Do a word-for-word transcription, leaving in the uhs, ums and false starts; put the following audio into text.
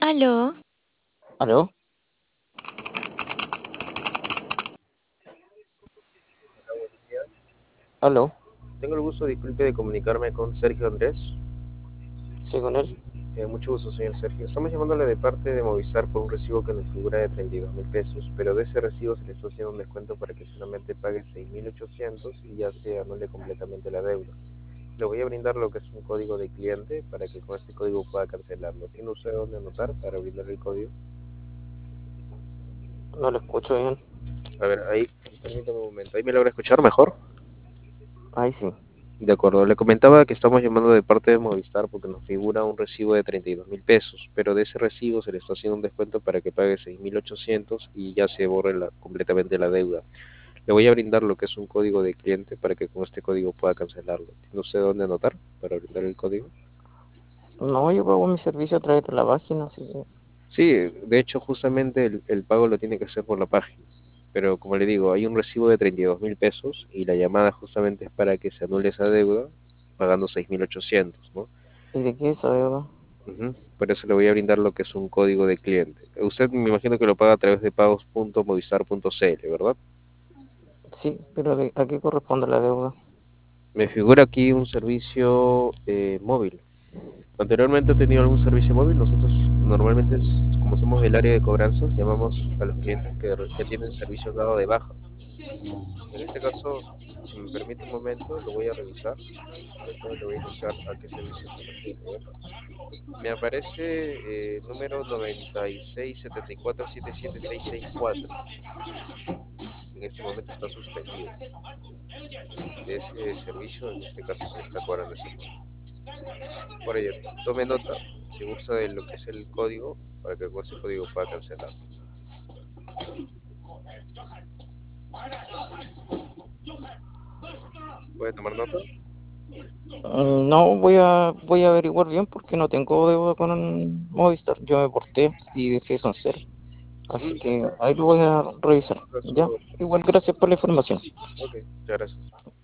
Aló, ¿Aló? ¿Aló? Tengo el gusto, disculpe, de comunicarme con Sergio Andrés. ¿Sí con él? Eh, mucho gusto, señor Sergio. Estamos llamándole de parte de Movistar por un recibo que nos figura de treinta y dos mil pesos, pero de ese recibo se le está haciendo un descuento para que solamente pague seis mil ochocientos y ya se anule completamente la deuda. Le voy a brindar lo que es un código de cliente para que con este código pueda cancelarlo. ¿Tiene usted dónde anotar para brindar el código? No lo escucho bien. A ver, ahí, permítame un momento. ¿Ahí me logra escuchar mejor? Ahí sí. De acuerdo, le comentaba que estamos llamando de parte de Movistar porque nos figura un recibo de treinta y dos mil pesos, pero de ese recibo se le está haciendo un descuento para que pague seis mil ochocientos y ya se borre la- completamente la deuda. Le voy a brindar lo que es un código de cliente para que con este código pueda cancelarlo. ¿Tiene usted dónde anotar para brindar el código? No, yo pago mi servicio a través de la página, así que... Sí, de hecho justamente el, el pago lo tiene que hacer por la página, pero como le digo, hay un recibo de treinta y dos mil pesos y la llamada justamente es para que se anule esa deuda pagando seis mil ochocientos, ¿no? ¿Y de qué es esa deuda? Ujú. Por eso le voy a brindar lo que es un código de cliente. Usted me imagino que lo paga a través de pagos punto movistar punto c l, ¿verdad? Sí, pero de- ¿a qué corresponde la deuda? Me figura aquí un servicio eh, móvil. Anteriormente he tenido algún servicio móvil. Nosotros normalmente, es- como somos el área de cobranzas, llamamos a los clientes que, re- que tienen servicios dado de baja. En este caso, si me permite un momento, lo voy a revisar. Ahorita le voy a indicar a qué servicio se refiere. A ver. Me aparece eh, número noventa y seis setenta y cuatro setenta y siete seiscientos sesenta y cuatro. En este momento está suspendido. De ese servicio, en este caso se le está cobrando ese monto. Por ello, tome nota, si gusta, de lo que es el código, para que con ese código pueda cancelar. ¿Puede tomar nota? Mm, No, voy a, voy a averiguar bien porque no tengo deuda con Movistar. Yo me porté y dejé de cancelar. Así Mm, que ahí lo voy a revisar. en todo ¿Ya? caso, Igual, gracias por la información. ok, muchas gracias.